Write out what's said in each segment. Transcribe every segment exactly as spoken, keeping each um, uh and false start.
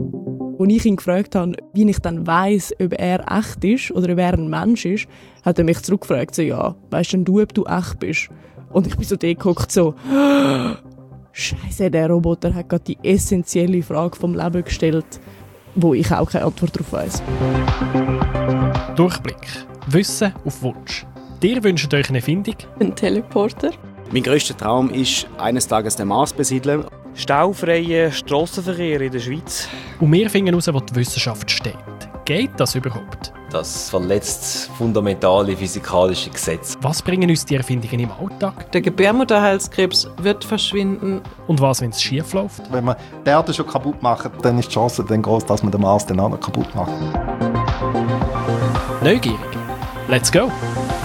Als ich ihn gefragt habe, wie ich dann weiss, ob er echt ist oder ob er ein Mensch ist, hat er mich zurückgefragt, so, ja, weisst denn du, ob du echt bist? Und ich bin so dort geguckt, so, Scheiße, der Roboter hat gerade die essentielle Frage vom Leben gestellt, wo ich auch keine Antwort darauf weiss. Durchblick. Wissen auf Wunsch. Ihr wünscht euch eine Erfindung? Ein Teleporter. Mein grösster Traum ist, eines Tages den Mars besiedeln. Staufreier Strassenverkehr in der Schweiz. Und wir finden heraus, wo die Wissenschaft steht. Geht das überhaupt? Das verletzt fundamentale physikalische Gesetze. Was bringen uns die Erfindungen im Alltag? Der Gebärmutterhalskrebs wird verschwinden. Und was, wenn es schief läuft? Wenn man die Erde schon kaputt macht, dann ist die Chance dann groß, dass man den Mars dann auch noch kaputt macht. Neugierig. Let's go!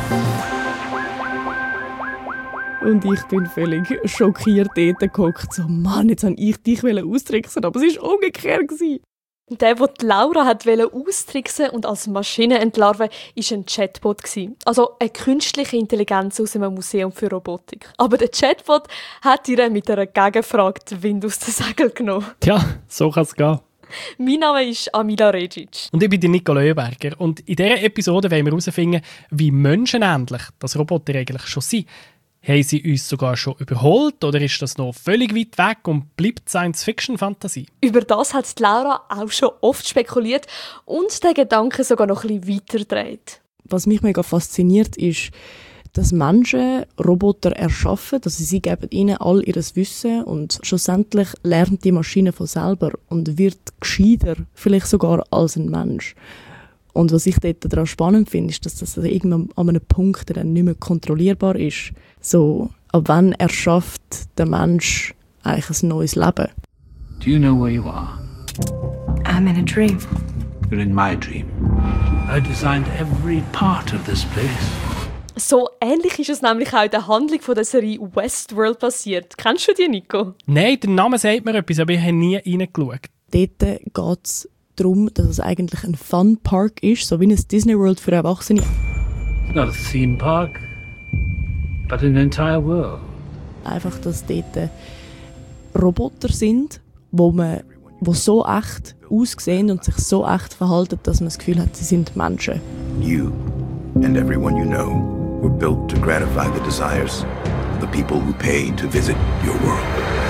Und ich bin völlig schockiert dort gehockt. So, Mann, jetzt wollte ich dich austricksen, aber es war umgekehrt. Der, den Laura austricksen und als Maschine entlarven, war ein Chatbot. Also eine künstliche Intelligenz aus einem Museum für Robotik. Aber der Chatbot hat ihr mit einer Gegenfrage den Wind aus den Segeln genommen. Tja, so kann es gehen. Mein Name ist Amila Regic. Und ich bin Nico Leuenberger. Und in dieser Episode wollen wir herausfinden, wie menschenähnlich das Roboter eigentlich schon sind. Haben sie uns sogar schon überholt oder ist das noch völlig weit weg und bleibt Science-Fiction-Fantasie? Über das hat Laura auch schon oft spekuliert und den Gedanken sogar noch ein bisschen weiterdreht. Was mich mega fasziniert, ist, dass Menschen Roboter erschaffen, dass sie geben ihnen all ihr Wissen und schlussendlich lernt die Maschine von selber und wird gescheiter, vielleicht sogar als ein Mensch. Und was ich dort daran spannend finde, ist, dass das irgendwann an einem Punkt dann nicht mehr kontrollierbar ist. So, ab wann erschafft der Mensch eigentlich ein neues Leben? Do you know where you are? I'm in a dream. You're in my dream. I designed every part of this place. So ähnlich ist es nämlich auch in der Handlung von der Serie Westworld passiert. Kennst du die, Nico? Nein, der Name sagt mir etwas, aber ich habe nie reingeschaut. Dort geht es darum, dass es eigentlich ein Fun-Park ist, so wie ein Disney World für Erwachsene. It's not a theme park, but an entire world. Einfach, dass dort Roboter sind, wo man, wo so echt aussehen und sich so echt verhalten, dass man das Gefühl hat, sie sind Menschen. You and everyone you know were built to gratify the desires of the people who pay to visit your world.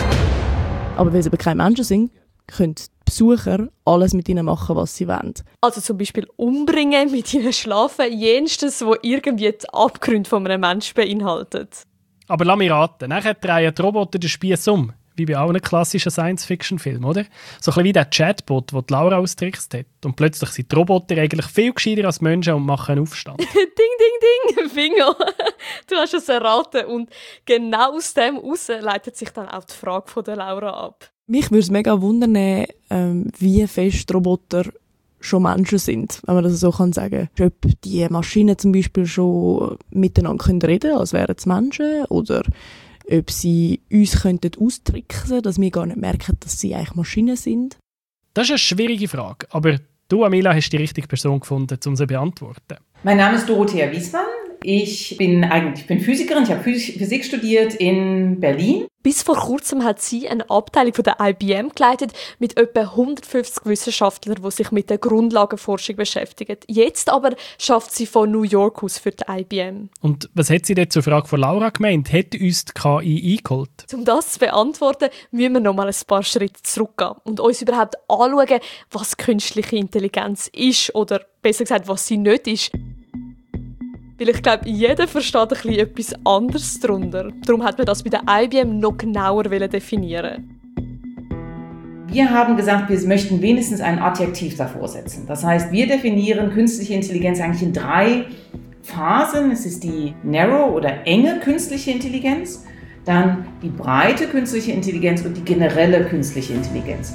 Aber weil sie aber keine Menschen sind, können die Besucher alles mit ihnen machen, was sie wollen. Also zum Beispiel umbringen, mit ihnen schlafen, jenstes, wo irgendwie die Abgründe von einem Menschen beinhaltet. Aber lass mich raten, nachher drehen die Roboter den Spieß um, wie bei allen klassischen Science-Fiction-Filmen, oder? So ein bisschen wie der Chatbot, den Laura austrickst hat. Und plötzlich sind die Roboter eigentlich viel gescheiter als Menschen und machen einen Aufstand. Ding, ding, ding, Bingo! Du hast es erraten. Und genau aus dem heraus leitet sich dann auch die Frage von der Laura ab. Mich würde es mega wundern, ähm, wie fest Roboter schon Menschen sind, wenn man das so kann sagen. Ob die Maschinen zum Beispiel schon miteinander können reden, als wären es Menschen, oder ob sie uns könnten austricksen, dass wir gar nicht merken, dass sie eigentlich Maschinen sind. Das ist eine schwierige Frage, aber du, Amila, hast die richtige Person gefunden, um sie zu beantworten. Mein Name ist Dorothea Wiesmann. Ich bin eigentlich ich bin Physikerin, ich habe Physik studiert in Berlin. Bis vor kurzem hat sie eine Abteilung von der I B M geleitet mit etwa hundertfünfzig Wissenschaftlern, die sich mit der Grundlagenforschung beschäftigen. Jetzt aber schafft sie von New York aus für die I B M. Und was hat sie denn zur Frage von Laura gemeint? Hat uns die K I eingeholt? Um das zu beantworten, müssen wir noch mal ein paar Schritte zurückgehen und uns überhaupt anschauen, was künstliche Intelligenz ist oder besser gesagt, was sie nicht ist. Weil ich glaube, jeder versteht ein bisschen etwas anderes darunter. Darum hat man das bei der I B M noch genauer definieren. Wir haben gesagt, wir möchten wenigstens ein Adjektiv davor setzen. Das heißt, wir definieren künstliche Intelligenz eigentlich in drei Phasen. Es ist die narrow oder enge künstliche Intelligenz, dann die breite künstliche Intelligenz und die generelle künstliche Intelligenz.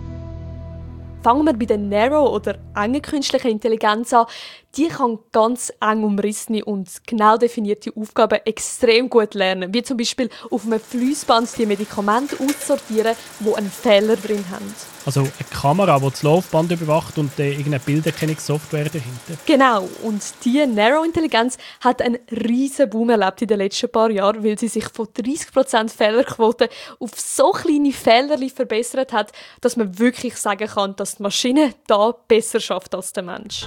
Fangen wir bei der narrow oder engen künstlichen Intelligenz an. Die kann ganz eng umrissene und genau definierte Aufgaben extrem gut lernen. Wie zum Beispiel auf einem Fließband die Medikamente aussortieren, die einen Fehler drin haben. Also eine Kamera, die das Laufband überwacht und äh, irgendeine Bilderkennungssoftware dahinter. Genau, und diese Narrow-Intelligenz hat einen riesen Boom erlebt in den letzten paar Jahren, weil sie sich von dreißig Prozent Fehlerquote auf so kleine Fehlerchen verbessert hat, dass man wirklich sagen kann, dass die Maschine da besser schafft als der Mensch.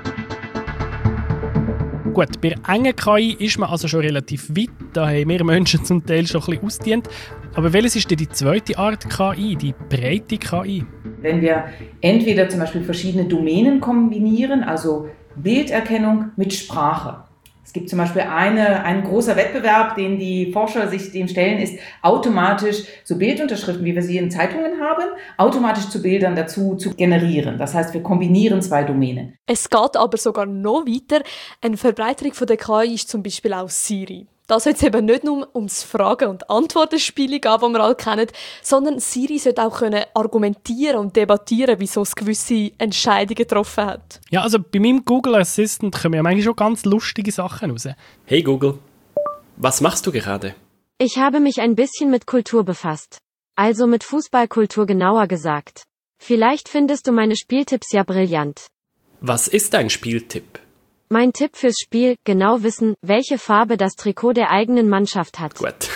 Gut, bei engen K I ist man also schon relativ weit. Da haben wir Menschen zum Teil schon ein bisschen ausgedient. Aber welches ist denn die zweite Art K I, die breite K I? Wenn wir entweder zum Beispiel verschiedene Domänen kombinieren, also Bilderkennung mit Sprache. Es gibt zum Beispiel eine, ein großer Wettbewerb, den die Forscher sich dem stellen, ist automatisch so Bildunterschriften, wie wir sie in Zeitungen haben, automatisch zu Bildern dazu zu generieren. Das heißt, wir kombinieren zwei Domänen. Es geht aber sogar noch weiter. Eine Verbreiterung von der K I ist zum Beispiel auch Siri. Da soll es eben nicht nur ums Fragen- und Antwortenspiel gehen, das wir alle kennen, sondern Siri sollte auch können argumentieren und debattieren, wieso es gewisse Entscheidungen getroffen hat. Ja, also bei meinem Google Assistant kommen ja manchmal schon ganz lustige Sachen raus. Hey Google, was machst du gerade? Ich habe mich ein bisschen mit Kultur befasst. Also mit Fußballkultur genauer gesagt. Vielleicht findest du meine Spieltipps ja brillant. Was ist dein Spieltipp? Mein Tipp fürs Spiel, genau wissen, welche Farbe das Trikot der eigenen Mannschaft hat. Gut.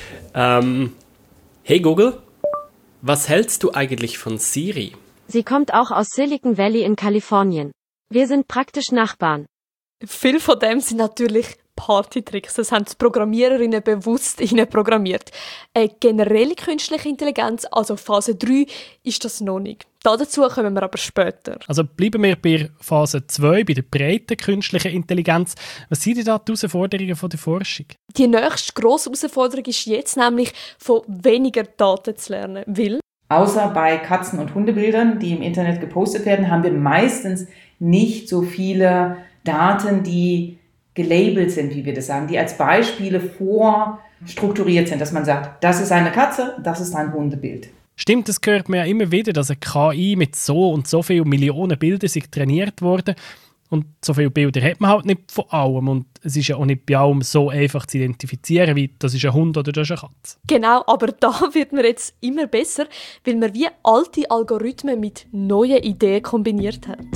Ähm, hey Google, was hältst du eigentlich von Siri? Sie kommt auch aus Silicon Valley in Kalifornien. Wir sind praktisch Nachbarn. Viel von dem sind natürlich Partytricks. Das haben die Programmiererinnen bewusst programmiert. Eine generelle künstliche Intelligenz, also Phase drei, ist das noch nicht. Dazu kommen wir aber später. Also bleiben wir bei Phase zwei, bei der breiten künstlichen Intelligenz. Was sind denn da die Herausforderungen von der Forschung? Die nächste grosse Herausforderung ist jetzt nämlich, von weniger Daten zu lernen. Weil außer bei Katzen- und Hundebildern, die im Internet gepostet werden, haben wir meistens nicht so viele Daten, die gelabelt sind, wie wir das sagen, die als Beispiele vorstrukturiert sind, dass man sagt, das ist eine Katze, das ist ein Hundebild. Stimmt, das hört man ja immer wieder, dass eine K I mit so und so vielen Millionen Bildern sich trainiert wurde. Und so viele Bilder hat man halt nicht von allem. Und es ist ja auch nicht bei allem so einfach zu identifizieren, wie das ist ein Hund oder das ist eine Katze. Genau, aber da wird man jetzt immer besser, weil man wie alte Algorithmen mit neuen Ideen kombiniert hat.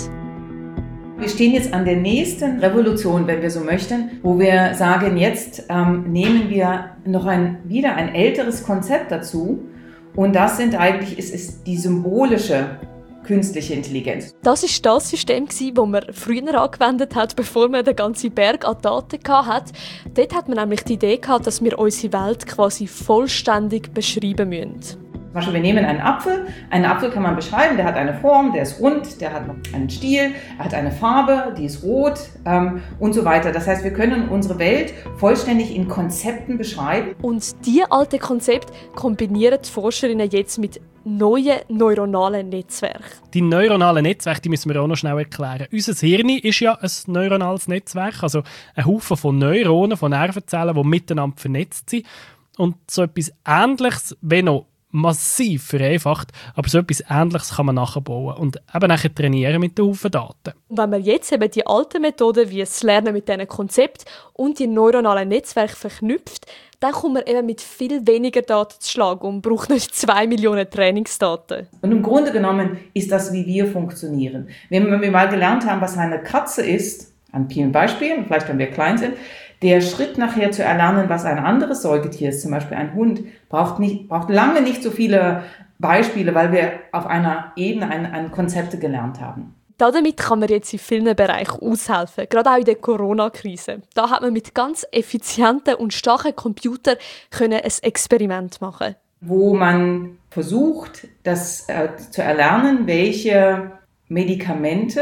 Wir stehen jetzt an der nächsten Revolution, wenn wir so möchten, wo wir sagen, jetzt ähm, nehmen wir noch ein, wieder ein älteres Konzept dazu. Und das sind eigentlich, es ist die symbolische künstliche Intelligenz. Das war das System, das man früher angewendet hat, bevor man den ganzen Berg an Daten hatte. Dort hat man nämlich die Idee gehabt, dass wir unsere Welt quasi vollständig beschreiben müssen. Zum Beispiel, wir nehmen einen Apfel. Einen Apfel kann man beschreiben, der hat eine Form, der ist rund, der hat noch einen Stiel, er hat eine Farbe, die ist rot ähm, und so weiter. Das heißt, wir können unsere Welt vollständig in Konzepten beschreiben. Und diese alte Konzepte kombinieren die Forscherinnen jetzt mit neuen neuronalen Netzwerken. Die neuronalen Netzwerke, die müssen wir auch noch schnell erklären. Unser Hirn ist ja ein neuronales Netzwerk, also ein Haufen von Neuronen, von Nervenzellen, die miteinander vernetzt sind. Und so etwas Ähnliches, wenn noch massiv vereinfacht, aber so etwas Ähnliches kann man nachbauen und eben nachher trainieren mit den Haufen Daten. Wenn man jetzt eben die alten Methoden wie das Lernen mit diesen Konzepten und die neuronalen Netzwerke verknüpft, dann kommt man eben mit viel weniger Daten zu Schlag und braucht nicht zwei Millionen Trainingsdaten. Und im Grunde genommen ist das, wie wir funktionieren. Wenn wir mal gelernt haben, was eine Katze ist, an vielen Beispielen, vielleicht wenn wir klein sind, der Schritt nachher zu erlernen, was ein anderes Säugetier ist, zum Beispiel ein Hund, braucht, nicht, braucht lange nicht so viele Beispiele, weil wir auf einer Ebene ein, ein Konzepte gelernt haben. Damit kann man jetzt in vielen Bereichen aushelfen, gerade auch in der Corona-Krise. Da hat man mit ganz effizienten und starken Computern können ein Experiment machen, wo man versucht, das äh, zu erlernen, welche Medikamente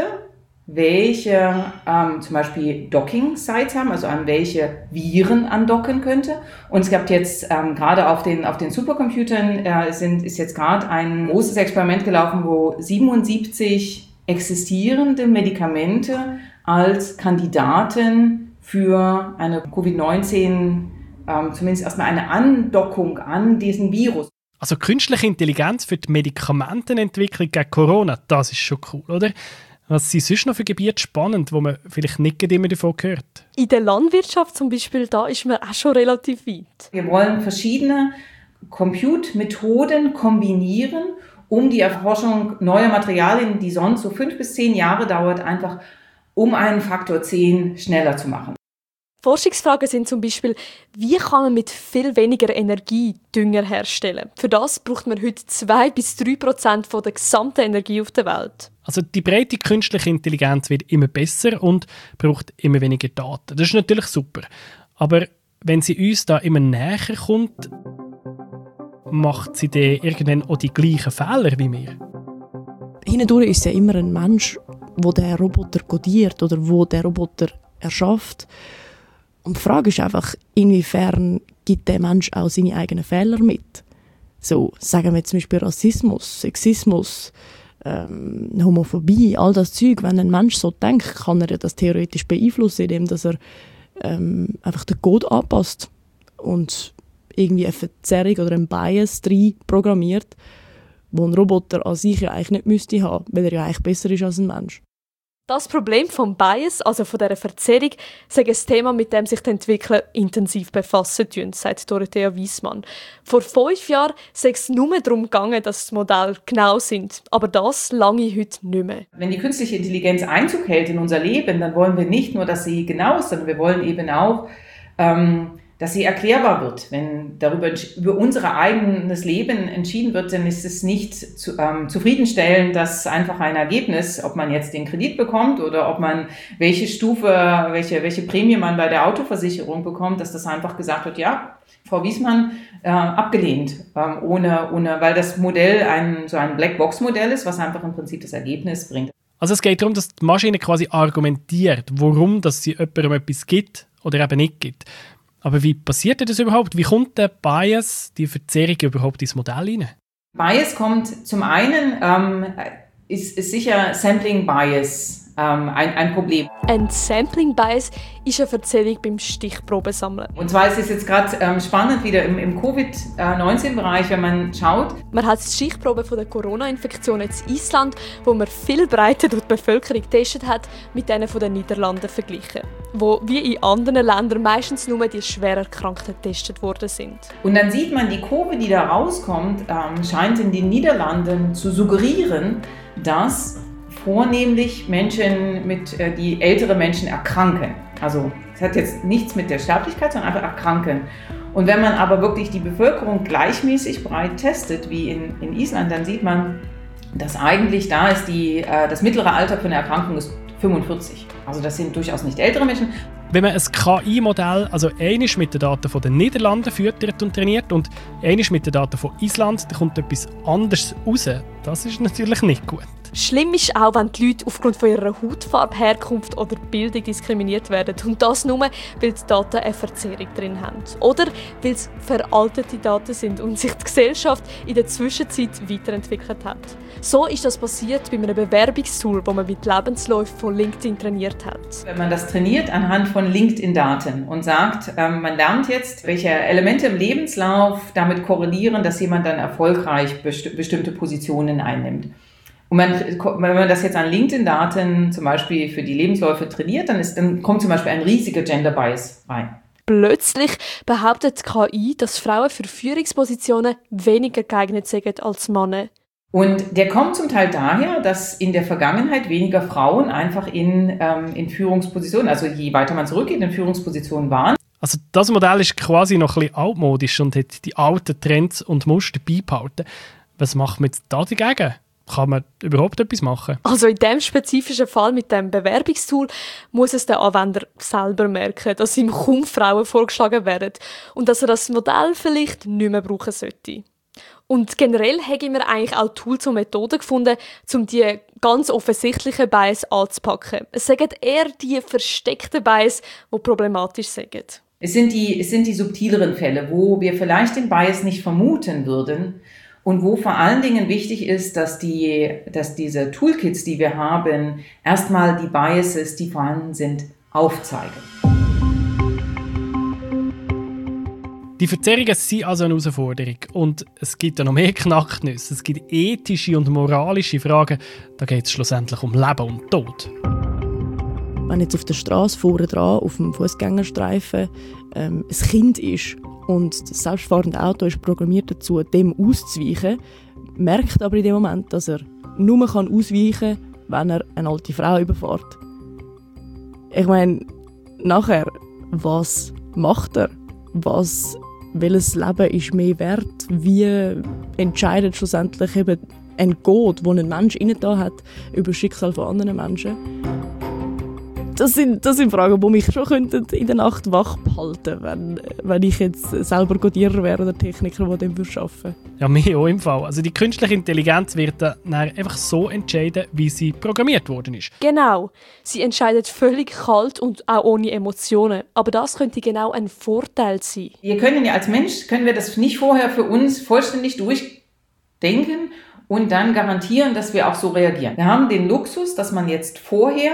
welche ähm, zum Beispiel Docking-Sites haben, also an welche Viren andocken könnte. Und es gab jetzt ähm, gerade auf den, auf den Supercomputern äh, sind, ist jetzt gerade ein großes Experiment gelaufen, wo siebenundsiebzig existierende Medikamente als Kandidaten für eine Covid neunzehn, ähm, zumindest erstmal eine Andockung an diesen Virus. Also künstliche Intelligenz für die Medikamentenentwicklung gegen Corona, das ist schon cool, oder? Was sind sonst noch für Gebiete spannend, wo man vielleicht nicht immer davon hört? In der Landwirtschaft zum Beispiel, da ist man auch schon relativ weit. Wir wollen verschiedene Compute-Methoden kombinieren, um die Erforschung neuer Materialien, die sonst so fünf bis zehn Jahre dauert, einfach um einen Faktor zehn schneller zu machen. Forschungsfragen sind zum Beispiel, wie kann man mit viel weniger Energie Dünger herstellen? Für das braucht man heute zwei bis drei Prozent der gesamten Energie auf der Welt. Also die breite künstliche Intelligenz wird immer besser und braucht immer weniger Daten. Das ist natürlich super. Aber wenn sie uns da immer näher kommt, macht sie dann irgendwann auch die gleichen Fehler wie wir? Hindurch ist ja immer ein Mensch, der den Roboter codiert oder wo der Roboter erschafft. Und die Frage ist einfach, inwiefern gibt der Mensch auch seine eigenen Fehler mit? So, sagen wir zum Beispiel Rassismus, Sexismus, ähm, Homophobie, all das Zeug. Wenn ein Mensch so denkt, kann er das theoretisch beeinflussen, indem dass er ähm, einfach den Code anpasst und irgendwie eine Verzerrung oder einen Bias rein programmiert, wo ein Roboter an sich ja eigentlich nicht müsste haben, weil er ja eigentlich besser ist als ein Mensch. Das Problem vom Bias, also von dieser Verzerrung, ist ein Thema, mit dem sich die Entwickler intensiv befassen tun, sagt Dorothea Wiesmann. Vor fünf Jahren sei es nur darum gegangen, dass die Modelle genau sind. Aber das lange heute nicht mehr. Wenn die künstliche Intelligenz Einzug hält in unser Leben, dann wollen wir nicht nur, dass sie genau ist, sondern wir wollen eben auch, ähm, dass sie erklärbar wird. Wenn darüber über unser eigenes Leben entschieden wird, dann ist es nicht zu, ähm, zufriedenstellend, dass einfach ein Ergebnis, ob man jetzt den Kredit bekommt oder ob man welche Stufe, welche, welche Prämie man bei der Autoversicherung bekommt, dass das einfach gesagt wird, ja, Frau Wiesmann, äh, abgelehnt, ähm, ohne, ohne, weil das Modell ein, so ein Blackbox-Modell ist, was einfach im Prinzip das Ergebnis bringt. Also es geht darum, dass die Maschine quasi argumentiert, warum dass sie jemandem etwas gibt oder eben nicht gibt. Aber wie passiert das überhaupt? Wie kommt der Bias, die Verzerrung überhaupt ins Modell rein? Bias kommt zum einen, ähm, ist, ist sicher Sampling Bias ähm, ein, ein Problem. Ein Sampling Bias ist eine Verzerrung beim Stichprobensammeln. Und zwar ist es jetzt gerade ähm, spannend wieder im, im Covid neunzehn Bereich, wenn man schaut. Man hat die Stichprobe von der Corona-Infektion in Island, wo man viel breiter durch die Bevölkerung getestet hat, mit denen von den Niederlanden verglichen, wo wie in anderen Ländern meistens nur die schwer Erkrankten getestet worden sind. Und dann sieht man, die Kurve, die da rauskommt, ähm, scheint in den Niederlanden zu suggerieren, dass vornehmlich Menschen, mit, äh, die ältere Menschen erkranken. Also es hat jetzt nichts mit der Sterblichkeit, sondern einfach erkranken. Und wenn man aber wirklich die Bevölkerung gleichmäßig breit testet, wie in, in Island, dann sieht man, dass eigentlich da ist die, äh, das mittlere Alter für eine Erkrankung ist fünfundvierzig. Also das sind durchaus nicht ältere Menschen. Wenn man ein K I-Modell, also eines mit den Daten von den Niederlanden füttert und trainiert und eines mit den Daten von Island, dann kommt etwas anderes raus. Das ist natürlich nicht gut. Schlimm ist auch, wenn die Leute aufgrund von ihrer Hautfarbe, Herkunft oder Bildung diskriminiert werden. Und das nur, weil die Daten eine Verzerrung drin haben. Oder weil es veraltete Daten sind und sich die Gesellschaft in der Zwischenzeit weiterentwickelt hat. So ist das passiert bei einem Bewerbungstool, das man mit Lebensläufen von LinkedIn trainiert hat. Wenn man das trainiert anhand von LinkedIn-Daten und sagt, ähm, man lernt jetzt, welche Elemente im Lebenslauf damit korrelieren, dass jemand dann erfolgreich besti- bestimmte Positionen einnimmt. Und man, wenn man das jetzt an LinkedIn-Daten zum Beispiel für die Lebensläufe trainiert, dann, ist, dann kommt zum Beispiel ein riesiger Gender-Bias rein. Plötzlich behauptet die K I, dass Frauen für Führungspositionen weniger geeignet sind als Männer. Und der kommt zum Teil daher, dass in der Vergangenheit weniger Frauen einfach in, ähm, in Führungspositionen, also je weiter man zurückgeht, in Führungspositionen waren. Also das Modell ist quasi noch ein bisschen altmodisch und hat die alten Trends und Muster beibehalten. Was macht man jetzt da dagegen? Kann man überhaupt etwas machen? Also in diesem spezifischen Fall mit dem Bewerbungstool muss es der Anwender selber merken, dass ihm kaum Frauen vorgeschlagen werden und dass er das Modell vielleicht nicht mehr brauchen sollte. Und generell haben wir eigentlich auch Tools und Methoden gefunden, um die ganz offensichtlichen Bias anzupacken. Es sind eher die versteckten Bias, die problematisch sind. Es sind die, es sind die subtileren Fälle, wo wir vielleicht den Bias nicht vermuten würden und wo vor allen Dingen wichtig ist, dass, die, dass diese Toolkits, die wir haben, erstmal die Biases, die vorhanden sind, aufzeigen. Die Verzerrungen sind also eine Herausforderung. Und es gibt ja noch mehr Knacknüsse. Es gibt ethische und moralische Fragen. Da geht es schlussendlich um Leben und Tod. Wenn jetzt auf der Straße vorne dran, auf dem Fußgängerstreifen, ähm, ein Kind ist und das selbstfahrende Auto ist programmiert dazu, dem auszuweichen, merkt aber in dem Moment, dass er nur ausweichen kann, wenn er eine alte Frau überfährt. Ich meine, nachher, was macht er? Was, welches Leben ist mehr wert? Wie entscheidet schlussendlich eben ein Gott, den ein Mensch innen da hat, über das Schicksal von anderen Menschen? Das sind, das sind Fragen, die mich schon in der Nacht wach behalten könnten, wenn, wenn ich jetzt selber Codierer wäre oder Techniker, der dem arbeiten würde. Ja, mir auch im Fall. Also die künstliche Intelligenz wird dann einfach so entscheiden, wie sie programmiert worden ist. Genau. Sie entscheidet völlig kalt und auch ohne Emotionen. Aber das könnte genau ein Vorteil sein. Wir können ja als Mensch, können wir das nicht vorher für uns vollständig durchdenken und dann garantieren, dass wir auch so reagieren. Wir haben den Luxus, dass man jetzt vorher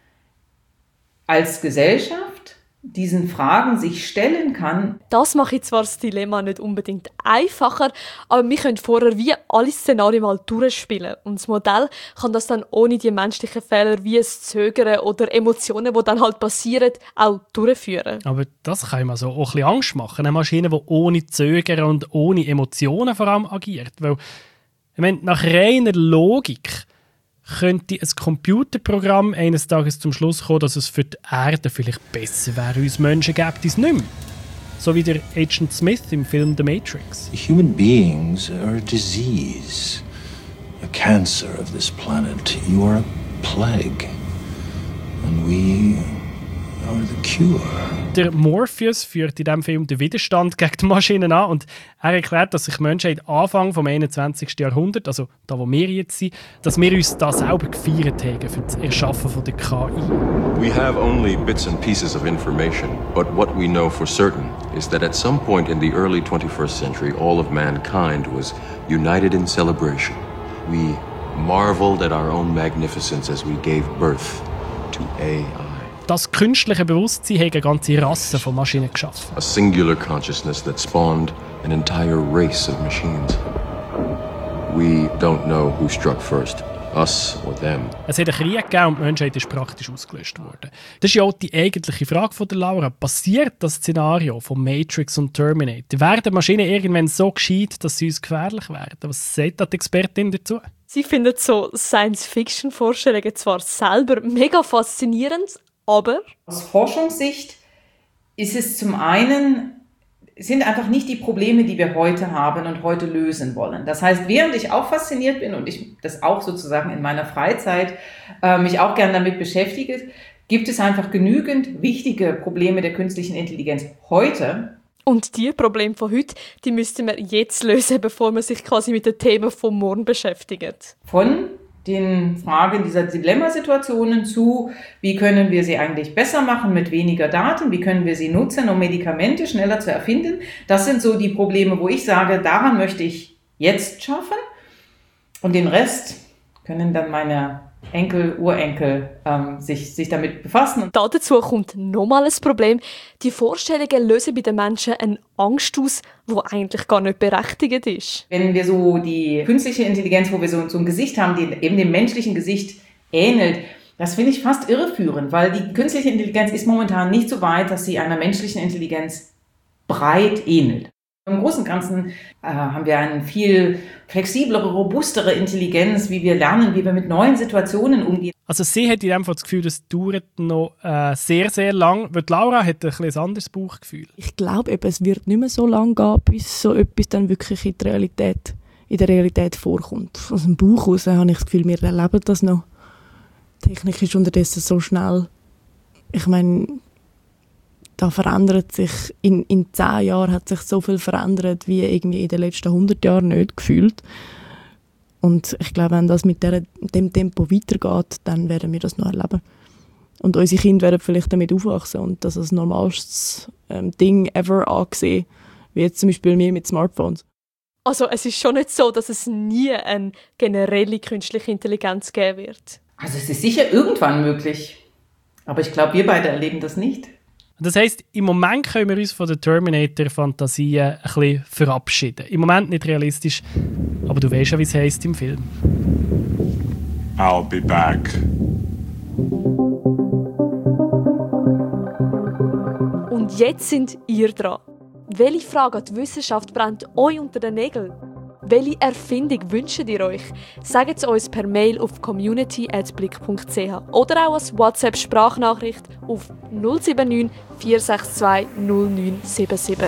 als Gesellschaft diesen Fragen sich stellen kann. Das macht jetzt zwar das Dilemma nicht unbedingt einfacher, aber wir können vorher wie alle Szenarien mal durchspielen. Und das Modell kann das dann ohne die menschlichen Fehler wie das Zögern oder Emotionen, die dann halt passieren, auch durchführen. Aber das kann man so auch ein bisschen Angst machen. Eine Maschine, die ohne Zögern und ohne Emotionen vor allem agiert. Weil, ich meine, nach reiner Logik könnte ein Computerprogramm eines Tages zum Schluss kommen, dass es für die Erde vielleicht besser wäre, uns Menschen gäbe es nicht mehr. So wie der Agent Smith im Film The Matrix. Human beings are a disease, a cancer of this planet. You are a plague, and we are the cure. Der Morpheus führt in diesem Film den Widerstand gegen die Maschinen an und er erklärt, dass sich Menschheit Anfang des einundzwanzigsten Jahrhunderts, also da wo wir jetzt sind, dass wir uns da selber gefeiert haben für das Erschaffen von der K I. We have only bits and pieces of information, but what we know for certain is that at some point in the early twenty-first century, all of mankind was united in celebration. We marveled at our own magnificence as we gave birth to A I. Das künstliche Bewusstsein hat eine ganze Rasse von Maschinen geschaffen. A singular consciousness that spawned an entire race of machines. We don't know who struck first, us or them. Es hat einen Krieg gegeben und die Menschheit ist praktisch ausgelöscht worden. Das ist ja auch die eigentliche Frage von der Laura. Passiert das Szenario von Matrix und Terminator? Werden Maschinen irgendwann so gescheit, dass sie uns gefährlich werden? Was sagt die Expertin dazu? Sie findet so Science-Fiction-Vorstellungen zwar selber mega faszinierend, aber aus Forschungssicht ist es zum einen, sind einfach nicht die Probleme, die wir heute haben und heute lösen wollen. Das heißt, während ich auch fasziniert bin und ich das auch sozusagen in meiner Freizeit äh, mich auch gerne damit beschäftige, gibt es einfach genügend wichtige Probleme der künstlichen Intelligenz heute. Und die Probleme von heute, die müssten wir jetzt lösen, bevor man sich quasi mit den Themen vom Morgen beschäftigt. Von den Fragen dieser Dilemmasituationen zu, wie können wir sie eigentlich besser machen mit weniger Daten, wie können wir sie nutzen, um Medikamente schneller zu erfinden. Das sind so die Probleme, wo ich sage, daran möchte ich jetzt schaffen und den Rest können dann meine Enkel, Urenkel ähm, sich, sich damit befassen. Und dazu kommt nochmal ein Problem. Die Vorstellungen lösen bei den Menschen eine Angst aus, die eigentlich gar nicht berechtigt ist. Wenn wir so die künstliche Intelligenz, wo wir so, so ein Gesicht haben, die eben dem menschlichen Gesicht ähnelt, das finde ich fast irreführend, weil die künstliche Intelligenz ist momentan nicht so weit, dass sie einer menschlichen Intelligenz breit ähnelt. Im Großen und Ganzen äh, haben wir eine viel flexiblere, robustere Intelligenz, wie wir lernen, wie wir mit neuen Situationen umgehen. Also sie hat in dem Fall das Gefühl, das dauert noch äh, sehr, sehr lang. Weil Laura hat ein, ein anderes Bauchgefühl. Ich glaube, es wird nicht mehr so lange gehen, bis so etwas dann wirklich in der Realität, in der Realität vorkommt. Aus dem Bauch heraus habe ich das Gefühl, wir erleben das noch. Die Technik ist unterdessen so schnell. Ich meine, da verändert sich, in, in zehn Jahren hat sich so viel verändert, wie irgendwie in den letzten hundert Jahren nicht gefühlt. Und ich glaube, wenn das mit der, dem Tempo weitergeht, dann werden wir das noch erleben. Und unsere Kinder werden vielleicht damit aufwachsen und das als normalstes ähm, Ding ever angesehen, wie jetzt zum Beispiel wir mit Smartphones. Also es ist schon nicht so, dass es nie eine generelle künstliche Intelligenz geben wird. Also es ist sicher irgendwann möglich. Aber ich glaube, wir beide erleben das nicht. Das heisst, im Moment können wir uns von der Terminator-Fantasien ein bisschen verabschieden. Im Moment nicht realistisch, aber du weißt ja, wie es heisst im Film. I'll be back. Und jetzt sind ihr dran. Welche Frage an die Wissenschaft brennt euch unter den Nägeln? Welche Erfindung wünscht ihr euch? Sagt es uns per Mail auf community at blick punkt c h oder auch als WhatsApp-Sprachnachricht auf null sieben neun vier sechs zwei null neun sieben sieben.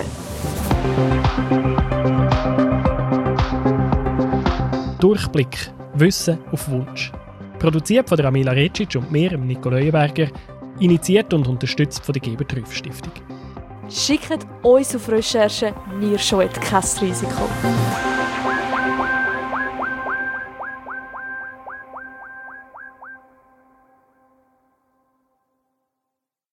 Durchblick. Wissen auf Wunsch. Produziert von der Amila Recic und mir, Nico Leuenberger. Initiiert und unterstützt von der Geber-Trüff-Stiftung. Schickt uns auf Recherche, wir scheuen kein Risiko.